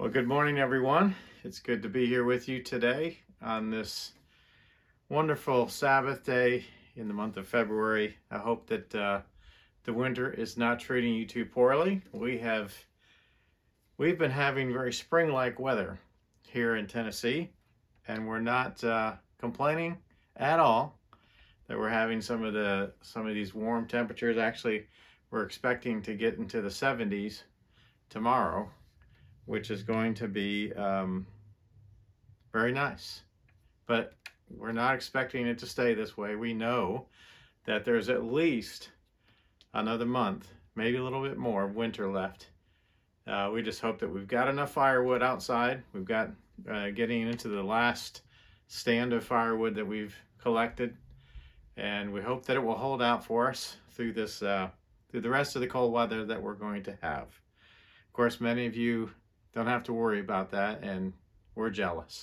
Well, good morning, everyone. It's good to be here with you today on this wonderful Sabbath day in the month of February. I hope that the winter is not treating you too poorly. We've been having very spring-like weather here in Tennessee, and we're not complaining at all that we're having some of these warm temperatures. Actually, we're expecting to get into the 70s tomorrow, which is going to be very nice. But we're not expecting it to stay this way. We know that there's at least another month, maybe a little bit more, of winter left. We just hope that we've got enough firewood outside. We've got getting into the last stand of firewood that we've collected, and we hope that it will hold out for us through this through the rest of the cold weather that we're going to have. Of course, many of you don't have to worry about that, and we're jealous.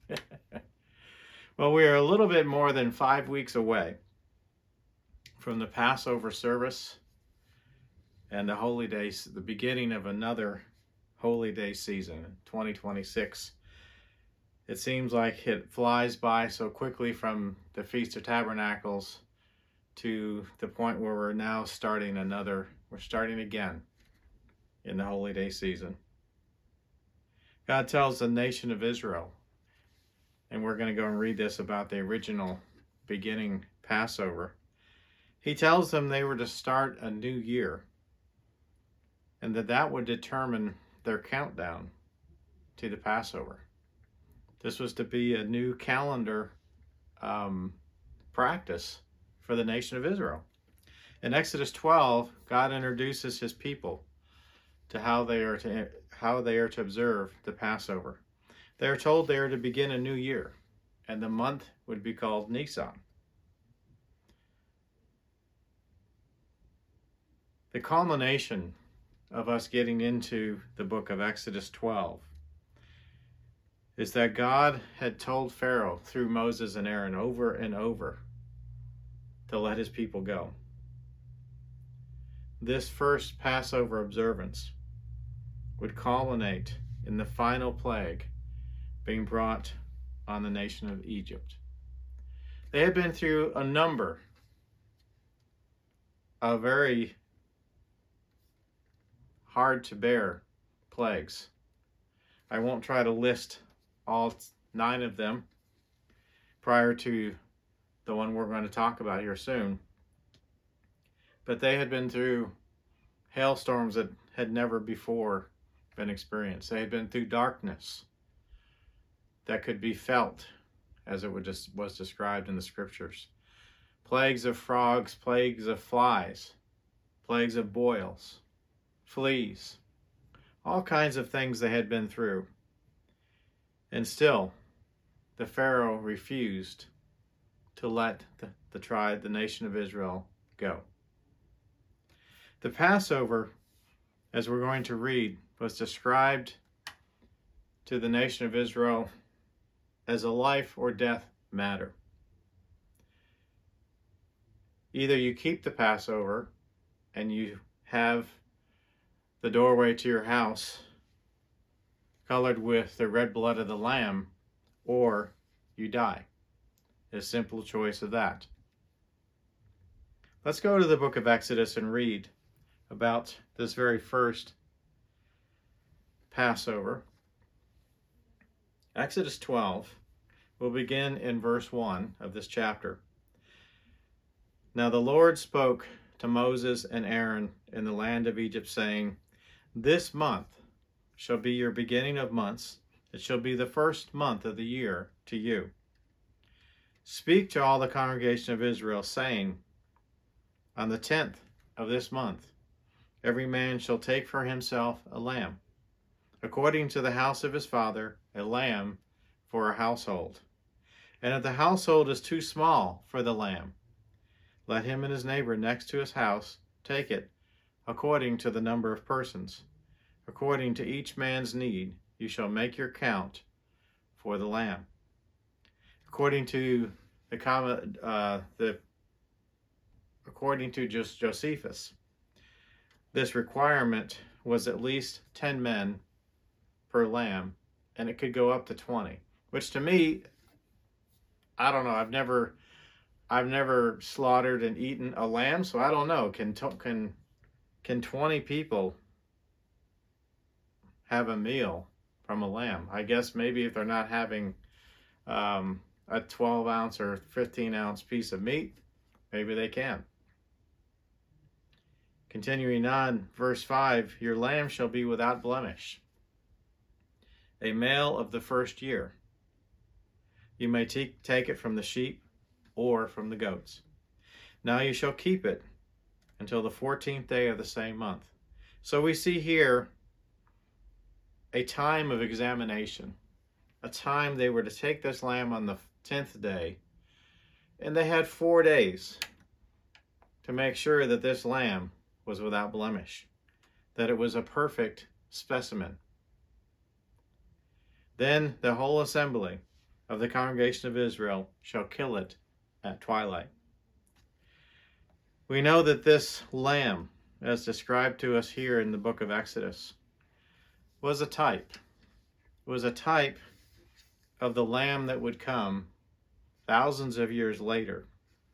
Well, we are a little bit more than 5 weeks away from the Passover service and the holy days, the beginning of another holy day season, 2026. It seems like it flies by so quickly from the Feast of Tabernacles to the point where we're now starting again in the holy day season. God tells the nation of Israel, and we're going to go and read this about the original beginning Passover. He tells them they were to start a new year, and that would determine their countdown to the Passover. This was to be a new calendar practice for the nation of Israel. In Exodus 12, God introduces his people to how they are to observe the Passover. They are told they are to begin a new year, and the month would be called Nisan. The culmination of us getting into the book of Exodus 12 is that God had told Pharaoh through Moses and Aaron over and over to let his people go. This first Passover observance would culminate in the final plague being brought on the nation of Egypt. They had been through a number of very hard to bear plagues. I won't try to list all 9 of them prior to the one we're going to talk about here soon. But they had been through hailstorms that had never before been experienced. They had been through darkness that could be felt, as it was described in the scriptures. Plagues of frogs, plagues of flies, plagues of boils, fleas, all kinds of things they had been through. And still, the Pharaoh refused to let the nation of Israel go. The Passover, as we're going to read, was described to the nation of Israel as a life or death matter. Either you keep the Passover and you have the doorway to your house colored with the red blood of the lamb, or you die. A simple choice of that. Let's go to the book of Exodus and read about this very first Passover. Exodus 12 will begin in verse 1 of this chapter. Now the Lord spoke to Moses and Aaron in the land of Egypt, saying, This month shall be your beginning of months. It shall be the first month of the year to you. Speak to all the congregation of Israel, saying, On the 10th of this month, every man shall take for himself a lamb, according to the house of his father, a lamb for a household. And if the household is too small for the lamb, let him and his neighbor next to his house take it, according to the number of persons. According to each man's need, you shall make your count for the lamb. According to Josephus, this requirement was at least 10 men per lamb, and it could go up to 20, which to me, I don't know. I've never slaughtered and eaten a lamb, so I don't know. Can 20 people have a meal from a lamb? I guess maybe if they're not having a 12-ounce or 15-ounce piece of meat, maybe they can. Continuing on, verse 5, your lamb shall be without blemish, a male of the first year. You may take it from the sheep or from the goats. Now you shall keep it until the 14th day of the same month. So we see here a time of examination, a time they were to take this lamb on the 10th day, and they had 4 days to make sure that this lamb was without blemish, that it was a perfect specimen. Then the whole assembly of the congregation of Israel shall kill it at twilight. We know that this lamb, as described to us here in the book of Exodus, was a type. It was a type of the lamb that would come thousands of years later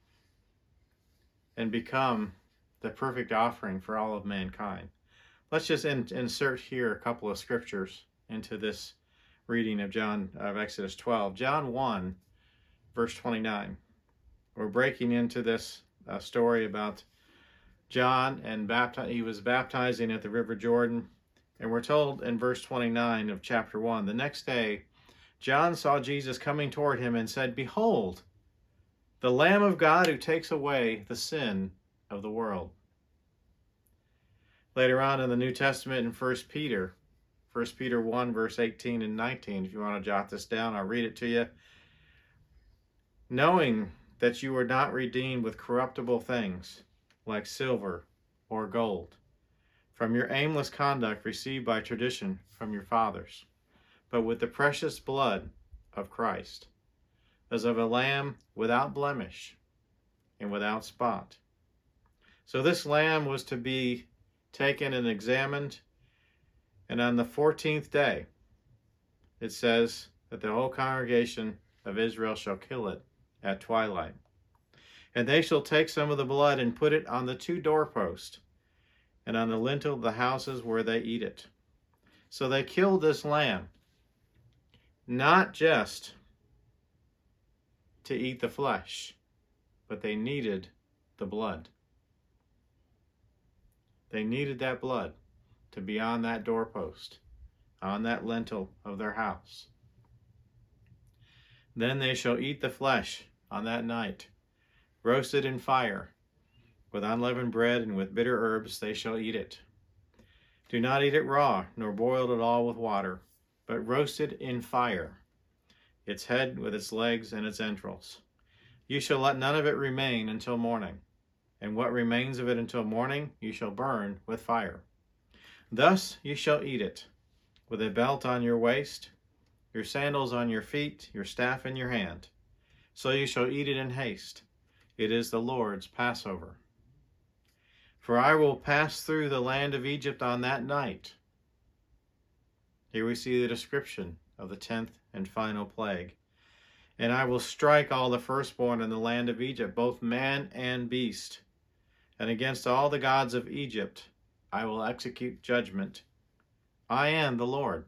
and become the perfect offering for all of mankind. Let's just insert here a couple of scriptures into this reading of Exodus 12. John 1, verse 29. We're breaking into this story about John, and he was baptizing at the River Jordan. And we're told in verse 29 of chapter 1, the next day, John saw Jesus coming toward him and said, behold, the Lamb of God who takes away the sin of the world. Later on in the New Testament in 1 Peter 1, verse 18 and 19, if you want to jot this down, I'll read it to you. Knowing that you were not redeemed with corruptible things, like silver or gold, from your aimless conduct received by tradition from your fathers, but with the precious blood of Christ, as of a lamb without blemish and without spot. So this lamb was to be taken and examined, and on the 14th day, it says that the whole congregation of Israel shall kill it at twilight. And they shall take some of the blood and put it on the 2 doorposts and on the lintel of the houses where they eat it. So they killed this lamb, not just to eat the flesh, but they needed the blood. They needed that blood to be on that doorpost, on that lintel of their house. Then they shall eat the flesh on that night, roasted in fire, with unleavened bread and with bitter herbs they shall eat it. Do not eat it raw, nor boiled at all with water, but roasted in fire, its head with its legs and its entrails. You shall let none of it remain until morning, and what remains of it until morning you shall burn with fire. Thus you shall eat it, with a belt on your waist, your sandals on your feet, your staff in your hand. So you shall eat it in haste. It is the Lord's Passover. For I will pass through the land of Egypt on that night. Here we see the description of the 10th and final plague. And I will strike all the firstborn in the land of Egypt, both man and beast. And against all the gods of Egypt I will execute judgment. I am the Lord.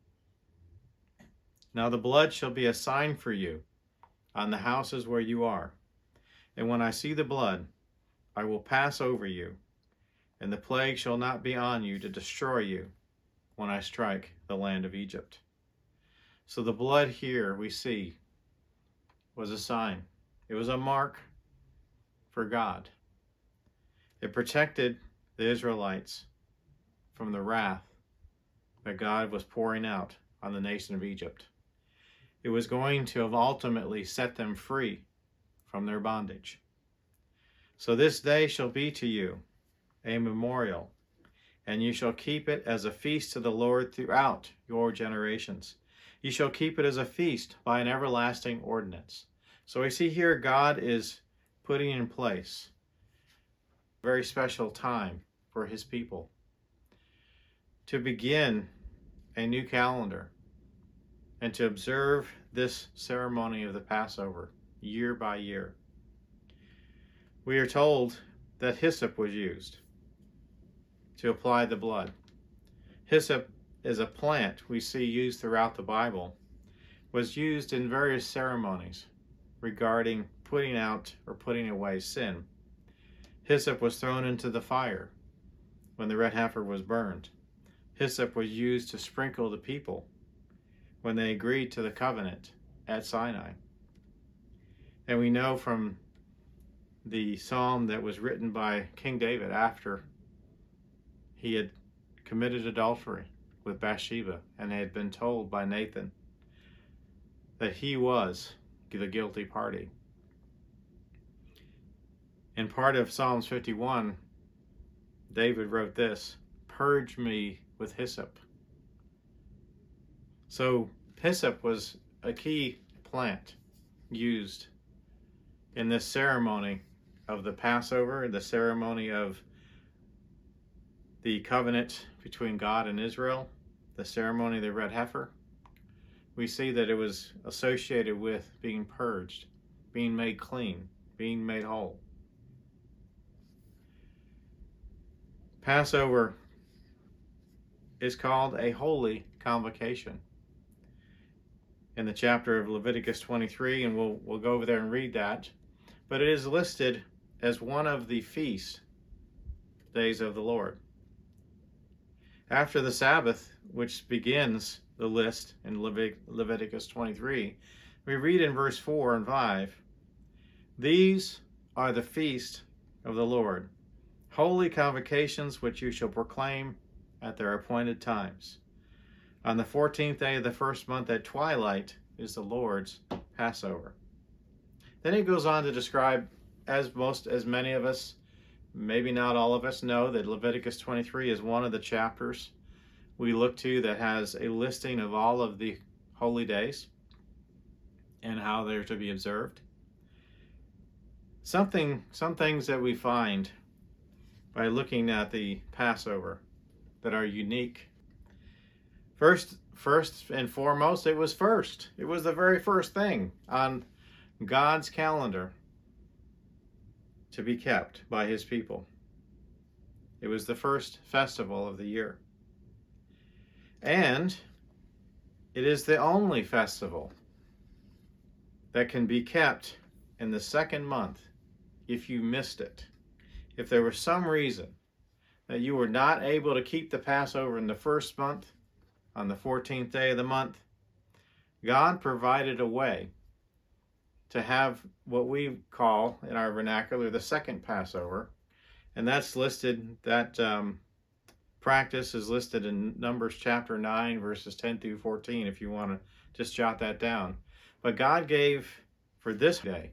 Now the blood shall be a sign for you on the houses where you are. And when I see the blood, I will pass over you, and the plague shall not be on you to destroy you when I strike the land of Egypt. So the blood here we see was a sign. It was a mark for God. It protected the Israelites from the wrath that God was pouring out on the nation of Egypt. It was going to have ultimately set them free from their bondage. So this day shall be to you a memorial, and you shall keep it as a feast to the Lord throughout your generations. You shall keep it as a feast by an everlasting ordinance. So we see here God is putting in place a very special time for his people to begin a new calendar, and to observe this ceremony of the Passover year by year. We are told that hyssop was used to apply the blood. Hyssop is a plant we see used throughout the Bible, was used in various ceremonies regarding putting out or putting away sin. Hyssop was thrown into the fire when the red heifer was burned. Hyssop was used to sprinkle the people when they agreed to the covenant at Sinai. And we know from the psalm that was written by King David after he had committed adultery with Bathsheba and had been told by Nathan that he was the guilty party. In part of Psalms 51, David wrote this, "Purge me with hyssop." So hyssop was a key plant used in this ceremony of the Passover, the ceremony of the covenant between God and Israel, the ceremony of the red heifer. We see that it was associated with being purged, being made clean, being made whole. Passover is called a holy convocation in the chapter of Leviticus 23, and we'll go over there and read that. But it is listed as one of the feast days of the Lord. After the Sabbath, which begins the list in Leviticus 23, we read in verse 4 and 5, "These are the feasts of the Lord, holy convocations which you shall proclaim at their appointed times. On the 14th day of the first month at twilight is the Lord's Passover." Then it goes on to describe, as many of us, maybe not all of us, know that Leviticus 23 is one of the chapters we look to that has a listing of all of the holy days and how they're to be observed. Some things that we find by looking at the Passover that are unique. First and foremost, it was first. It was the very first thing on God's calendar to be kept by his people. It was the first festival of the year. And it is the only festival that can be kept in the second month if you missed it. If there was some reason that you were not able to keep the Passover in the first month, on the 14th day of the month, God provided a way to have what we call in our vernacular the second Passover, and that's listed, that practice is listed in Numbers chapter 9 verses 10 through 14 if you want to just jot that down. But God gave for this day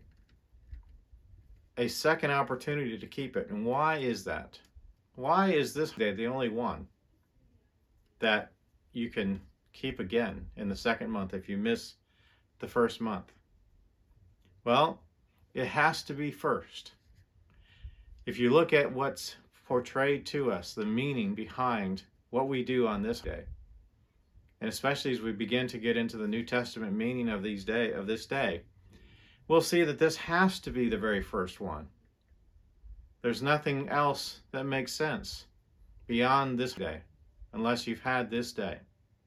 a second opportunity to keep it. And why is that? Why is this day the only one that you can keep again in the second month if you miss the first month? Well, it has to be first. If you look at what's portrayed to us, the meaning behind what we do on this day, and especially as we begin to get into the New Testament meaning of this day, we'll see that this has to be the very first one. There's nothing else that makes sense beyond this day, unless you've had this day.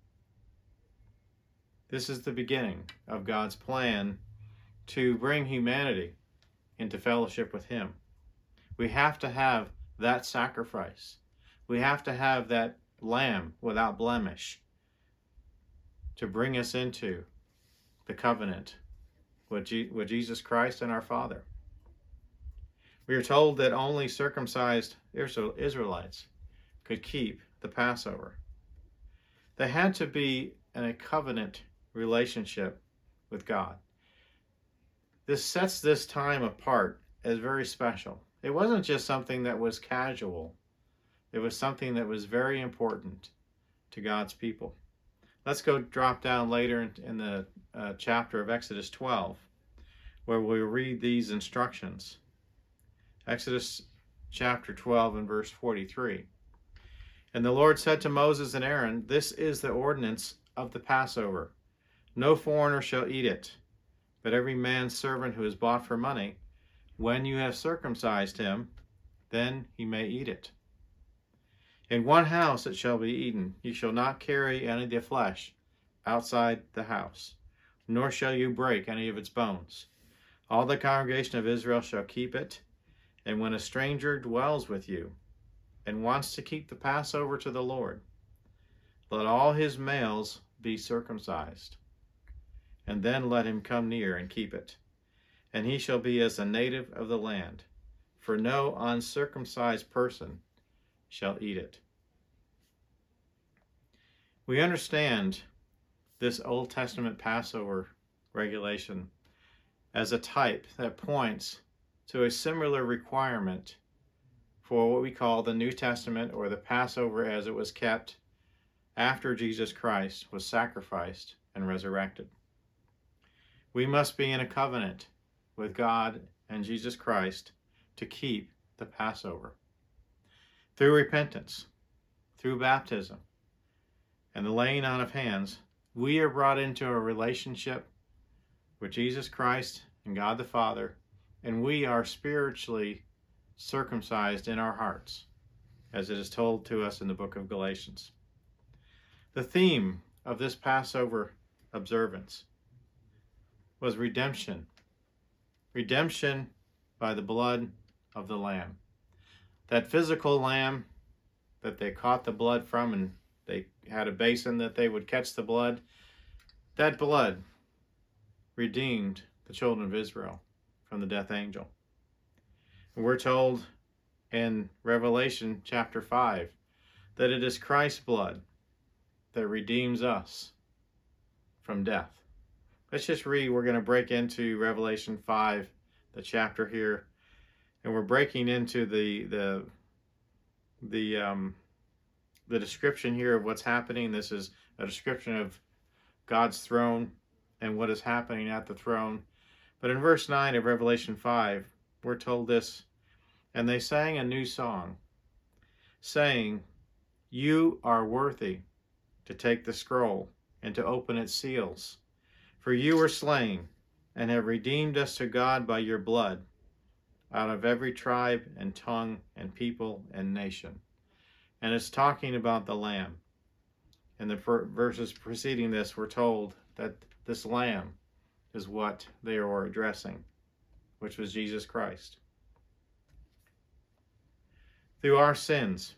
This is the beginning of God's plan to bring humanity into fellowship with him. We have to have that sacrifice. We have to have that lamb without blemish to bring us into the covenant with Jesus Christ and our Father. We are told that only circumcised Israelites could keep the Passover. They had to be in a covenant relationship with God. This sets this time apart as very special. It wasn't just something that was casual. It was something that was very important to God's people. Let's go drop down later in the chapter of Exodus 12, where we'll read these instructions. Exodus chapter 12 and verse 43. And the Lord said to Moses and Aaron, This is the ordinance of the Passover. No foreigner shall eat it, but every man's servant who is bought for money, when you have circumcised him, then he may eat it. In one house it shall be eaten. You shall not carry any of the flesh outside the house, nor shall you break any of its bones. All the congregation of Israel shall keep it. And when a stranger dwells with you and wants to keep the Passover to the Lord, let all his males be circumcised, and then let him come near and keep it. And he shall be as a native of the land, for no uncircumcised person shall eat it. We understand this Old Testament Passover regulation as a type that points to a similar requirement for what we call the New Testament, or the Passover as it was kept after Jesus Christ was sacrificed and resurrected. We must be in a covenant with God and Jesus Christ to keep the Passover. Through repentance, through baptism, and the laying on of hands, we are brought into a relationship with Jesus Christ and God the Father, and we are spiritually circumcised in our hearts, as it is told to us in the book of Galatians. The theme of this Passover observance was redemption. Redemption by the blood of the Lamb. That physical lamb that they caught the blood from, and they had a basin that they would catch the blood, that blood redeemed the children of Israel from the death angel. And we're told in Revelation chapter 5 that it is Christ's blood that redeems us from death. Let's just read. We're going to break into Revelation 5, the chapter here, and we're breaking into the description here of what's happening. This is a description of God's throne and what is happening at the throne. But in verse 9 of Revelation 5, we're told this, and they sang a new song, saying, You are worthy to take the scroll and to open its seals. For you were slain and have redeemed us to God by your blood out of every tribe and tongue and people and nation. And it's talking about the Lamb. In the verses preceding this, we're told that this Lamb is what they were addressing, which was Jesus Christ. Through our sins,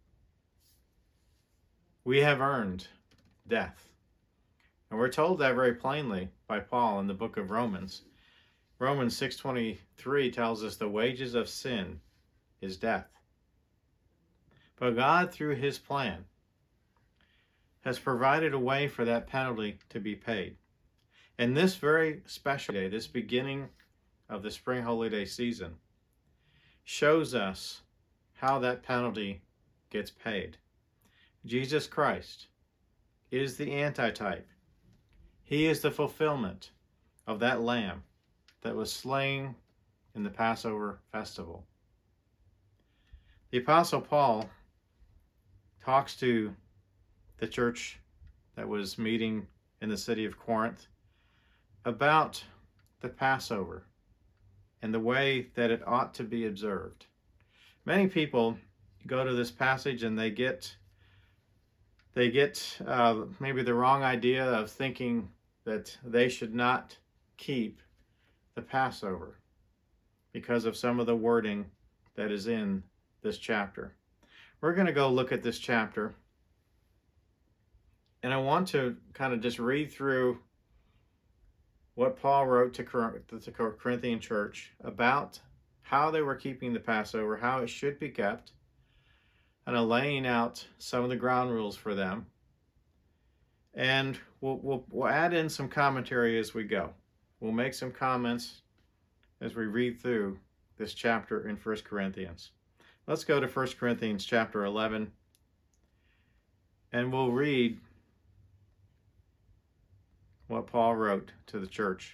we have earned death. And we're told that very plainly by Paul in the book of Romans. Romans 6:23 tells us the wages of sin is death. But God, through his plan, has provided a way for that penalty to be paid. And this very special day, this beginning of the spring holy day season, shows us how that penalty gets paid. Jesus Christ is the antitype. He is the fulfillment of that lamb that was slain in the Passover festival. The Apostle Paul talks to the church that was meeting in the city of Corinth about the Passover and the way that it ought to be observed. Many people go to this passage and they get maybe the wrong idea of thinking that they should not keep the Passover because of some of the wording that is in this chapter. We're going to go look at this chapter, and I want to kind of just read through what Paul wrote to the Corinthian church about how they were keeping the Passover, how it should be kept, and laying out some of the ground rules for them. And we'll add in some commentary as we go. We'll make some comments as we read through this chapter in 1 Corinthians. Let's go to 1 Corinthians chapter 11, and we'll read what Paul wrote to the church.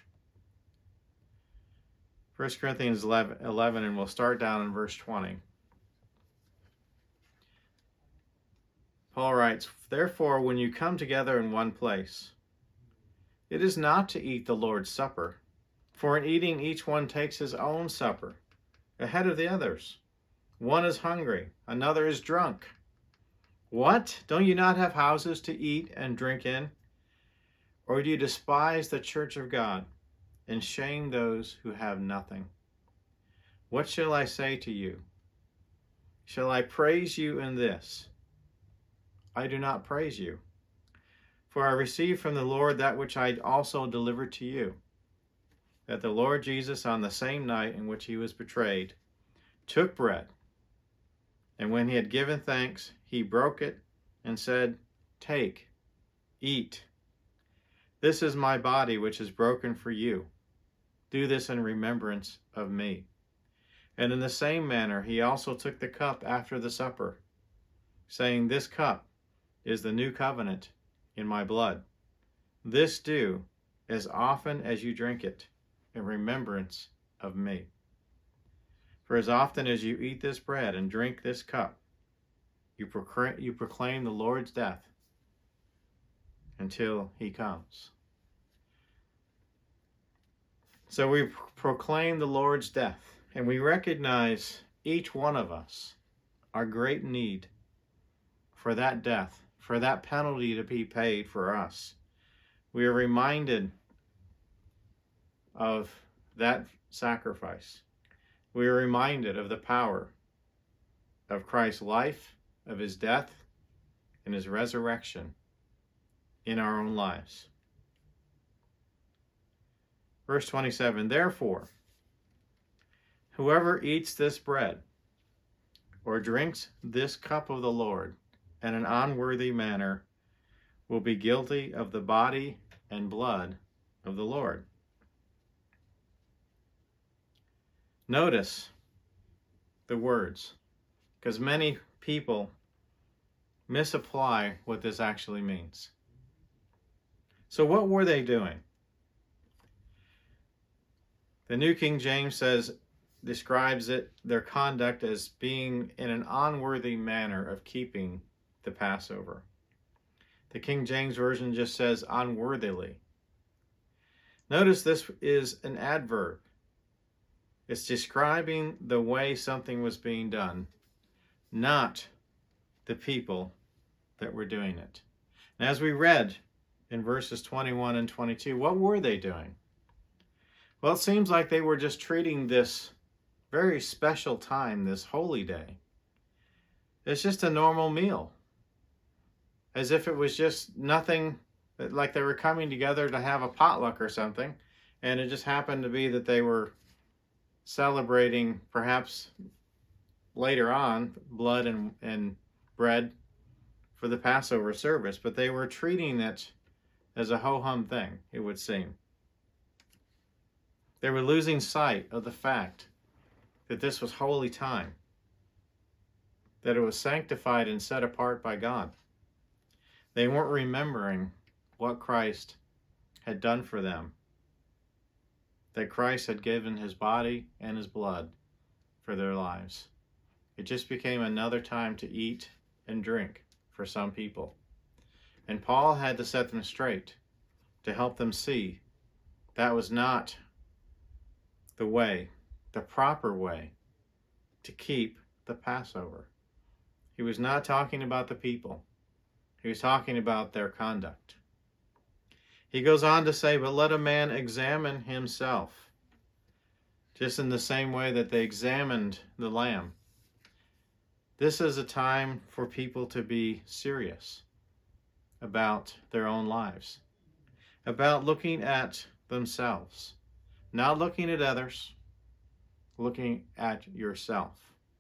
1 Corinthians 11, and we'll start down in verse 20. Paul writes, "Therefore, when you come together in one place, it is not to eat the Lord's Supper, for in eating each one takes his own supper ahead of the others. One is hungry, another is drunk. What? Don't you not have houses to eat and drink in? Or do you despise the church of God and shame those who have nothing? What shall I say to you? Shall I praise you in this? I do not praise you. For I received from the Lord that which I also delivered to you, that the Lord Jesus, on the same night in which he was betrayed, took bread, and when he had given thanks, he broke it and said, 'Take, eat. This is my body, which is broken for you. Do this in remembrance of me.' And in the same manner he also took the cup after the supper, saying, 'This cup is the new covenant in my blood. This do as often as you drink it in remembrance of me. For as often as you eat this bread and drink this cup, you proclaim the Lord's death until he comes.'" So we proclaim the Lord's death, and we recognize each one of us our great need for that death, for that penalty to be paid for us. We are reminded of that sacrifice. We are reminded of the power of Christ's life, of his death, and his resurrection in our own lives. Verse 27, "Therefore, whoever eats this bread or drinks this cup of the Lord in an unworthy manner will be guilty of the body and blood of the Lord." Notice the words, because many people misapply what this actually means. So what were they doing? The New King James describes their conduct as being in an unworthy manner of keeping the Passover. The King James Version just says unworthily. Notice this is an adverb. It's describing the way something was being done, not the people that were doing it. And as we read in verses 21 and 22, what were they doing? Well, it seems like they were just treating this very special time, this holy day, it's just a normal meal. As if it was just nothing, like they were coming together to have a potluck or something, and it just happened to be that they were celebrating, perhaps later on, blood and bread for the Passover service, but they were treating it as a ho-hum thing, it would seem. They were losing sight of the fact that this was holy time, that it was sanctified and set apart by God. They weren't remembering what Christ had done for them, that Christ had given his body and his blood for their lives. It just became another time to eat and drink for some people. And Paul had to set them straight to help them see that was not the way, the proper way to keep the Passover. He was not talking about the people. He was talking about their conduct. He goes on to say, "But let a man examine himself," just in the same way that they examined the lamb. This is a time for people to be serious about their own lives, about looking at themselves, not looking at others, looking at yourself.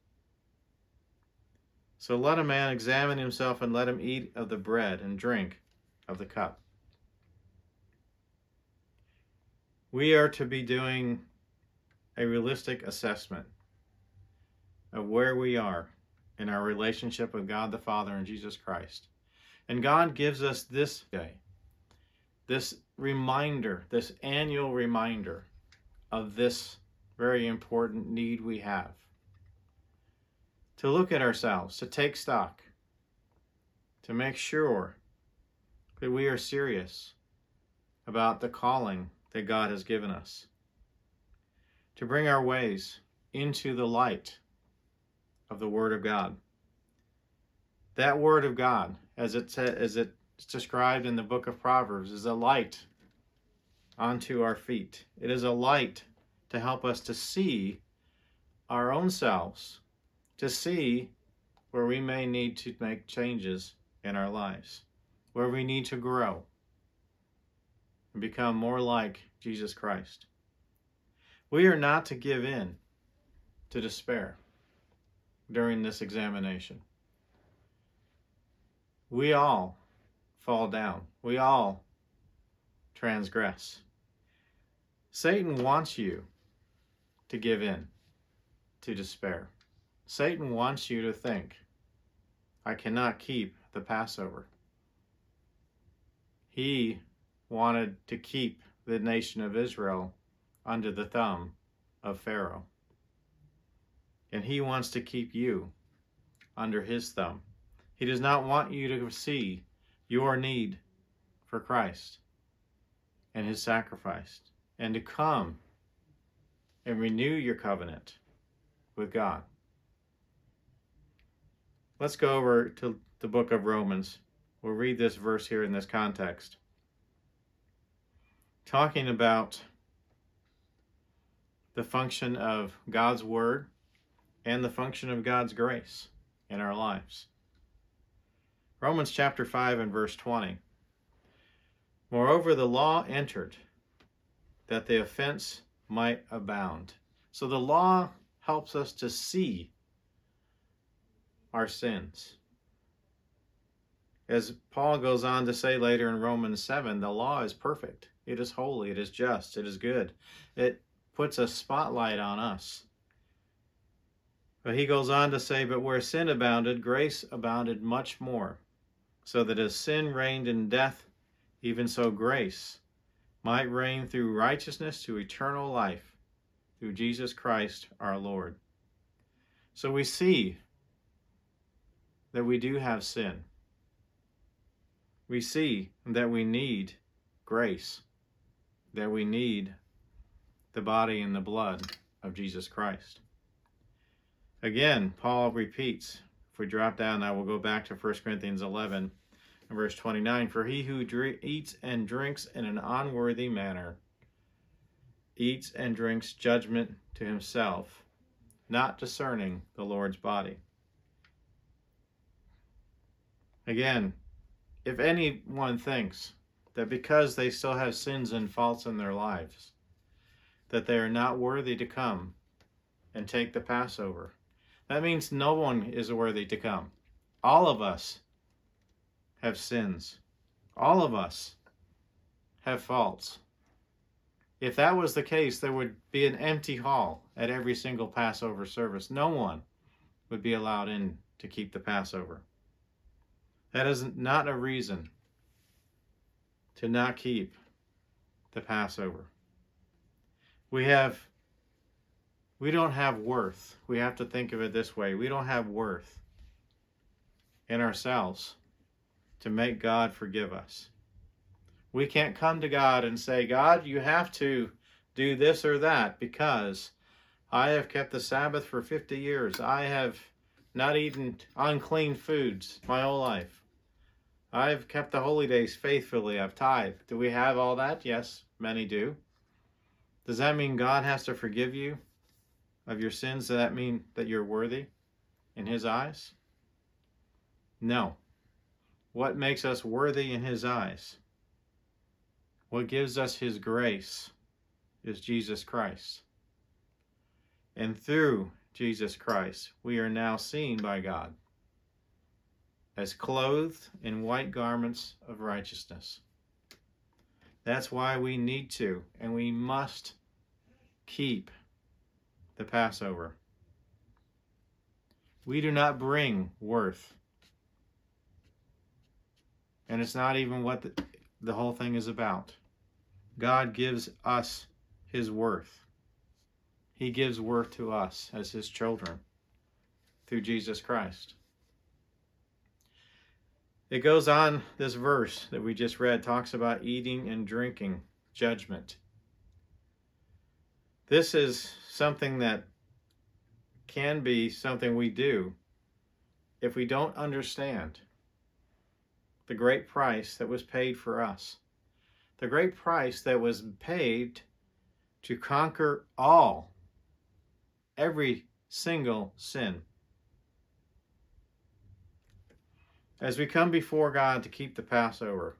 So let a man examine himself, and let him eat of the bread and drink of the cup. We are to be doing a realistic assessment of where we are in our relationship with God the Father and Jesus Christ. And God gives us this day, this reminder, this annual reminder of this very important need we have. To look at ourselves, to take stock, to make sure that we are serious about the calling that God has given us, to bring our ways into the light of the Word of God. That Word of God, as it's described in the book of Proverbs, is a light onto our feet. It is a light to help us to see our own selves, to see where we may need to make changes in our lives, where we need to grow and become more like Jesus Christ. We are not to give in to despair during this examination. We all fall down. We all transgress. Satan wants you to give in to despair. Satan wants you to think, I cannot keep the Passover. He wanted to keep the nation of Israel under the thumb of Pharaoh. And he wants to keep you under his thumb. He does not want you to see your need for Christ and his sacrifice, and to come and renew your covenant with God. Let's go over to the book of Romans. We'll read this verse here in this context, talking about the function of God's word and the function of God's grace in our lives. Romans chapter 5 and verse 20. Moreover, the law entered that the offense might abound. So the law helps us to see our sins. As Paul goes on to say later in Romans 7, the law is perfect. It is holy. It is just. It is good. It puts a spotlight on us. But he goes on to say, but where sin abounded, grace abounded much more, so that as sin reigned in death, even so grace might reign through righteousness to eternal life, through Jesus Christ our Lord. So we see that we do have sin. We see that we need grace, that we need the body and the blood of Jesus Christ. Again, Paul repeats. If we drop down, I will go back to 1 Corinthians 11 and verse 29. For he who eats and drinks in an unworthy manner eats and drinks judgment to himself, not discerning the Lord's body. Again, if anyone thinks that because they still have sins and faults in their lives, that they are not worthy to come and take the Passover, that means no one is worthy to come. All of us have sins. All of us have faults. If that was the case, there would be an empty hall at every single Passover service. No one would be allowed in to keep the Passover. That is not a reason to not keep the Passover. We don't have worth. We have to think of it this way. We don't have worth in ourselves to make God forgive us. We can't come to God and say, God, you have to do this or that because I have kept the Sabbath for 50 years. I have not eaten unclean foods my whole life. I've kept the holy days faithfully. I've tithed. Do we have all that? Yes, many do. Does that mean God has to forgive you of your sins? Does that mean that you're worthy in his eyes? No. What makes us worthy in his eyes? What gives us his grace is Jesus Christ. And through Jesus Christ, we are now seen by God as clothed in white garments of righteousness. That's why we need to and we must keep the Passover. We do not bring worth. And it's not even what the whole thing is about. God gives us his worth. He gives worth to us as his children through Jesus Christ. It goes on, this verse that we just read talks about eating and drinking, judgment. This is something that can be something we do if we don't understand the great price that was paid for us. The great price that was paid to conquer every single sin. As we come before God to keep the Passover,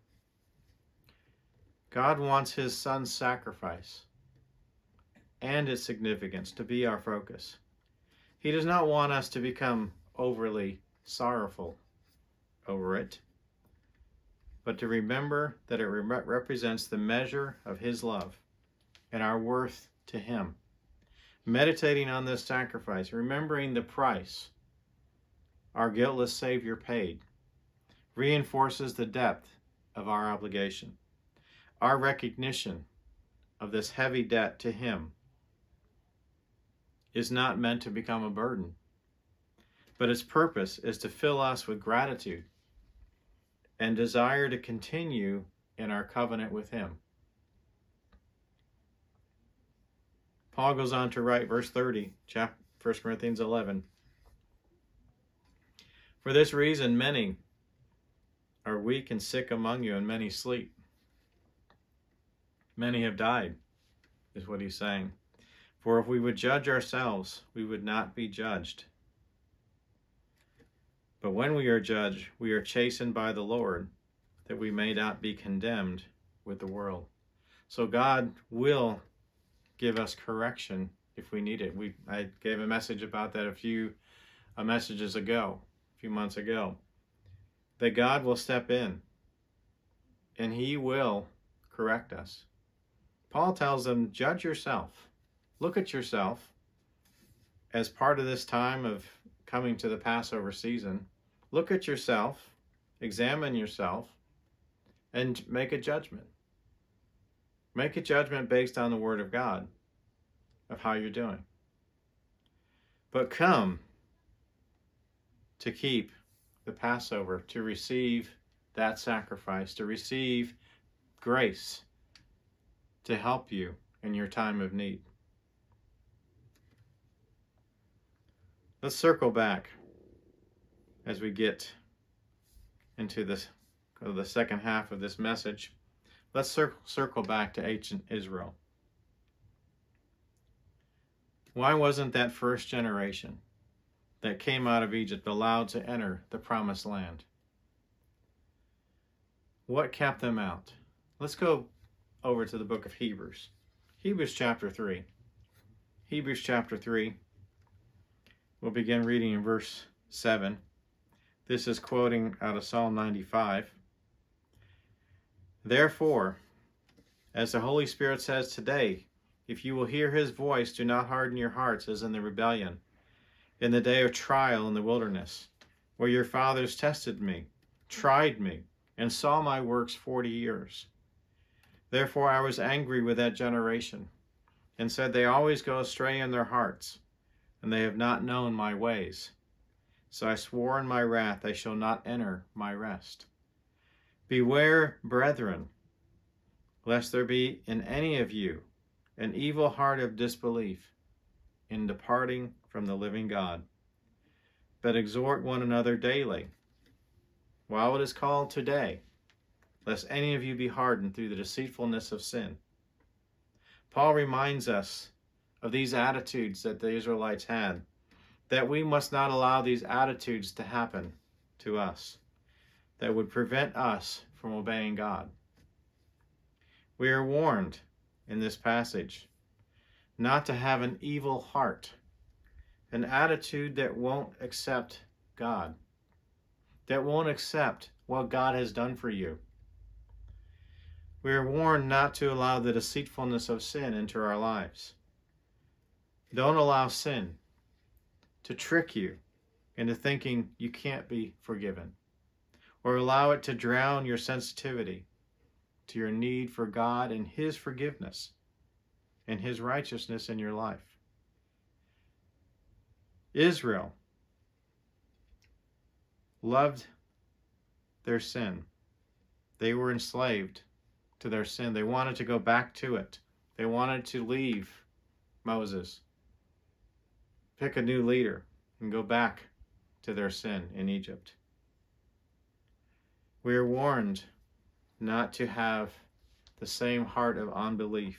God wants his son's sacrifice and its significance to be our focus. He does not want us to become overly sorrowful over it, but to remember that it represents the measure of his love and our worth to him. Meditating on this sacrifice, remembering the price our guiltless Savior paid, reinforces the depth of our obligation. Our recognition of this heavy debt to him is not meant to become a burden, but its purpose is to fill us with gratitude and desire to continue in our covenant with him. Paul goes on to write, verse 30, 1 Corinthians 11. For this reason, many are weak and sick among you, and many sleep. Many have died, is what he's saying. For if we would judge ourselves, we would not be judged. But when we are judged, we are chastened by the Lord, that we may not be condemned with the world. So God will give us correction if we need it. I gave a message about that a few months ago, that God will step in and he will correct us. Paul tells them, judge yourself. Look at yourself as part of this time of coming to the Passover season. Look at yourself, examine yourself, and make a judgment. Make a judgment based on the Word of God of how you're doing. But come to keep the Passover, to receive that sacrifice, to receive grace to help you in your time of need. Let's circle back as we get into the second half of this message. Let's circle back to ancient Israel. Why wasn't that first generation that came out of Egypt allowed to enter the promised land? What kept them out? Let's go over to the book of Hebrews. Hebrews chapter 3. Hebrews chapter 3. We'll begin reading in verse 7. This is quoting out of Psalm 95. Therefore, as the Holy Spirit says today, if you will hear his voice, do not harden your hearts as in the rebellion, in the day of trial in the wilderness, where your fathers tested me, tried me, and saw my works 40 years. Therefore I was angry with that generation, and said, they always go astray in their hearts, and they have not known my ways. So I swore in my wrath, they shall not enter my rest. Beware, brethren, lest there be in any of you an evil heart of disbelief in departing from the living God. But exhort one another daily, while it is called today, lest any of you be hardened through the deceitfulness of sin. Paul reminds us of these attitudes that the Israelites had, that we must not allow these attitudes to happen to us, that would prevent us from obeying God. We are warned in this passage not to have an evil heart, an attitude that won't accept God, that won't accept what God has done for you. We are warned not to allow the deceitfulness of sin into our lives. Don't allow sin to trick you into thinking you can't be forgiven, or allow it to drown your sensitivity to your need for God and his forgiveness and his righteousness in your life. Israel loved their sin. They were enslaved to their sin. They wanted to go back to it. They wanted to leave Moses, pick a new leader, and go back to their sin in Egypt. We are warned not to have the same heart of unbelief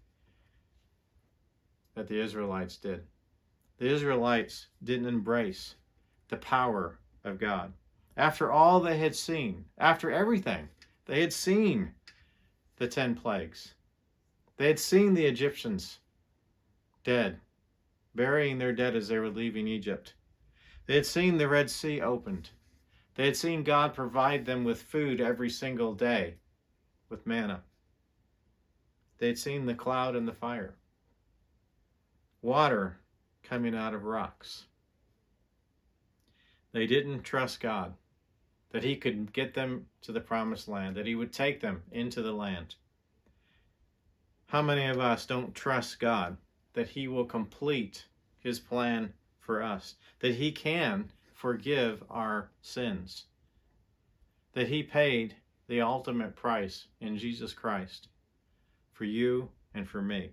that the Israelites did. The Israelites didn't embrace the power of God. After all they had seen, after everything, they had seen the 10 plagues. They had seen the Egyptians dead, burying their dead as they were leaving Egypt. They had seen the Red Sea opened. They had seen God provide them with food every single day, with manna. They had seen the cloud and the fire, water coming out of rocks. They didn't trust God, that he could get them to the promised land, that he would take them into the land. How many of us don't trust God, that he will complete his plan for us, that he can forgive our sins, that he paid the ultimate price in Jesus Christ for you and for me?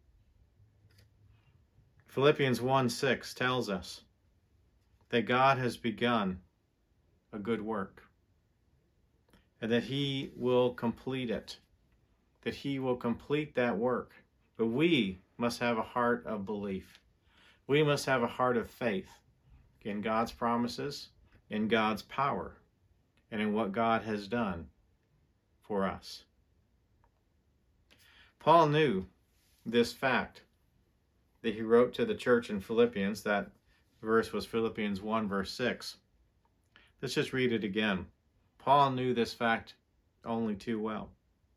Philippians 1:6 tells us that God has begun a good work and that he will complete it, that he will complete that work. But we must have a heart of belief. We must have a heart of faith in God's promises, in God's power, and in what God has done for us. Paul knew this fact that he wrote to the church in Philippians. That verse was Philippians 1 verse 6. Let's just read it again. Paul knew this fact only too well.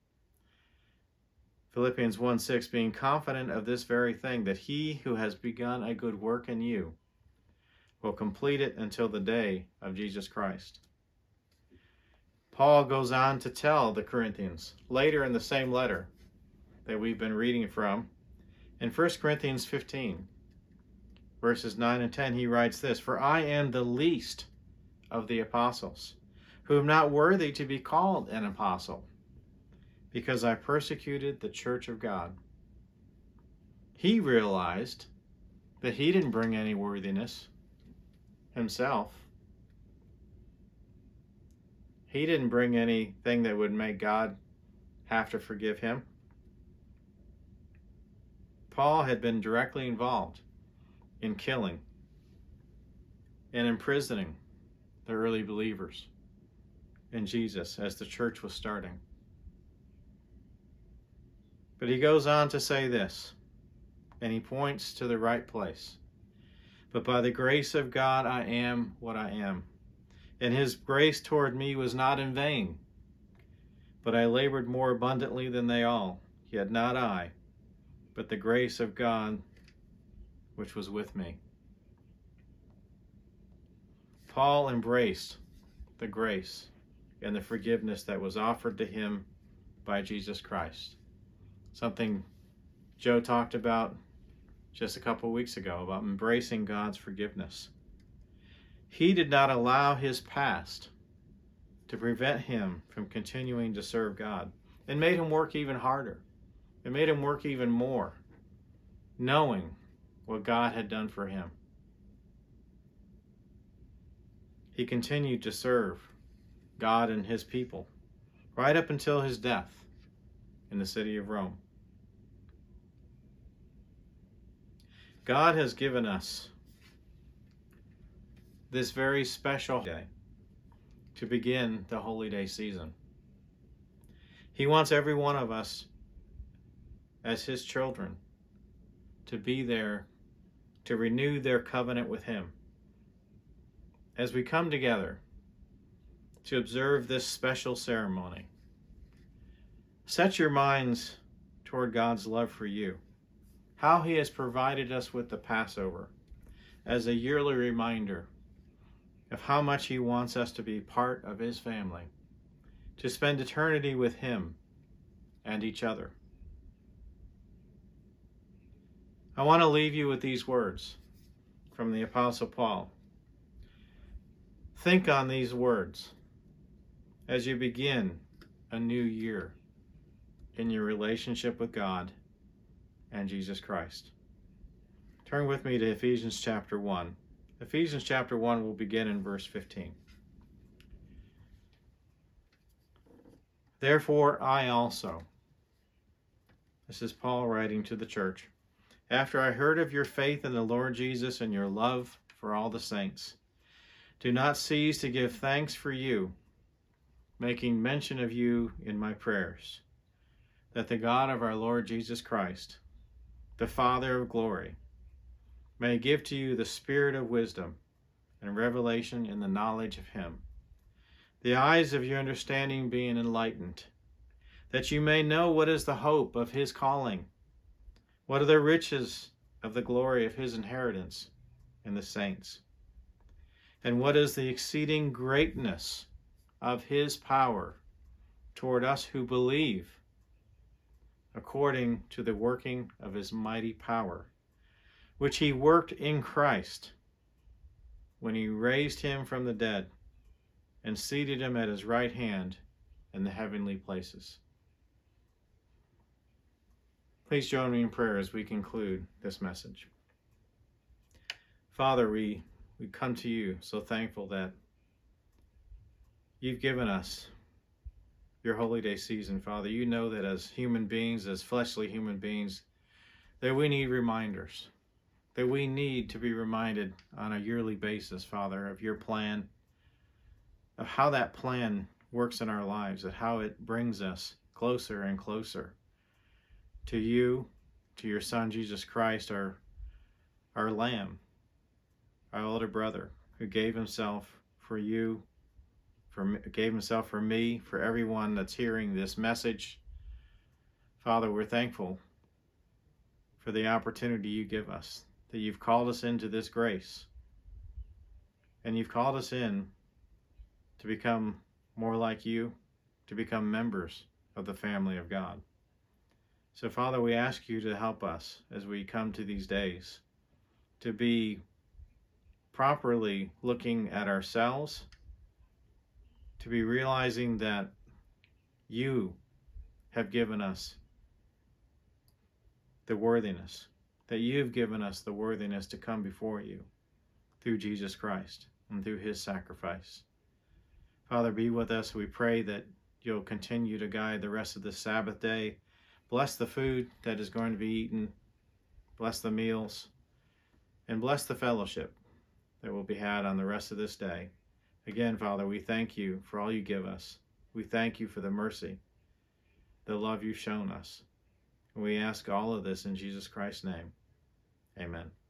Philippians 1:6, being confident of this very thing, that he who has begun a good work in you will complete it until the day of Jesus Christ. Paul goes on to tell the Corinthians later in the same letter that we've been reading from, in 1 Corinthians 15, verses 9 and 10, he writes this, "For I am the least of the apostles, who am not worthy to be called an apostle, because I persecuted the church of God." He realized that he didn't bring any worthiness himself. He didn't bring anything that would make God have to forgive him. Paul had been directly involved in killing and imprisoning the early believers in Jesus as the church was starting. But he goes on to say this, and he points to the right place. "But by the grace of God I am what I am, and his grace toward me was not in vain. But I labored more abundantly than they all, yet not I, but the grace of God which was with me." Paul embraced the grace and the forgiveness that was offered to him by Jesus Christ. Something Joe talked about just a couple weeks ago, about embracing God's forgiveness. He did not allow his past to prevent him from continuing to serve God. It made him work even harder. It made him work even more, knowing what God had done for him. He continued to serve God and his people right up until his death in the city of Rome. God has given us this very special day to begin the Holy Day season. He wants every one of us as his children to be there to renew their covenant with him. As we come together to observe this special ceremony, set your minds toward God's love for you, how he has provided us with the Passover as a yearly reminder of how much he wants us to be part of his family, to spend eternity with him and each other. I want to leave you with these words from the Apostle Paul. Think on these words. as you begin a new year in your relationship with God and Jesus Christ. Turn with me to Ephesians chapter 1. Ephesians chapter 1 will begin in verse 15. Therefore I also, this is Paul writing to the church, after I heard of your faith in the Lord Jesus and your love for all the saints, do not cease to give thanks for you, making mention of you in my prayers, that the God of our Lord Jesus Christ, the Father of glory, may give to you the spirit of wisdom and revelation in the knowledge of him, the eyes of your understanding being enlightened, that you may know what is the hope of his calling, what are the riches of the glory of his inheritance in the saints, and what is the exceeding greatness of his power toward us who believe, according to the working of his mighty power, which he worked in Christ when he raised him from the dead and seated him at his right hand in the heavenly places. Please join me in prayer as we conclude this message. Father, we come to you so thankful that you've given us your holy day season, Father. You know that as human beings, as fleshly human beings, that we need reminders, that we need to be reminded on a yearly basis, Father, of your plan, of how that plan works in our lives, and how it brings us closer and closer to you, to your Son, Jesus Christ, our Lamb, our older brother, who gave himself for you, gave himself for me, for everyone that's hearing this message. Father, we're thankful for the opportunity you give us, that you've called us into this grace, and you've called us in to become more like you, to become members of the family of God. So, Father, we ask you to help us as we come to these days to be properly looking at ourselves, to be realizing that you have given us the worthiness, that you've given us the worthiness to come before you through Jesus Christ and through his sacrifice. Father, be with us. We pray that you'll continue to guide the rest of this Sabbath day. Bless the food that is going to be eaten. Bless the meals. And bless the fellowship that will be had on the rest of this day. Again, Father, we thank you for all you give us. We thank you for the mercy, the love you've shown us. And we ask all of this in Jesus Christ's name. Amen.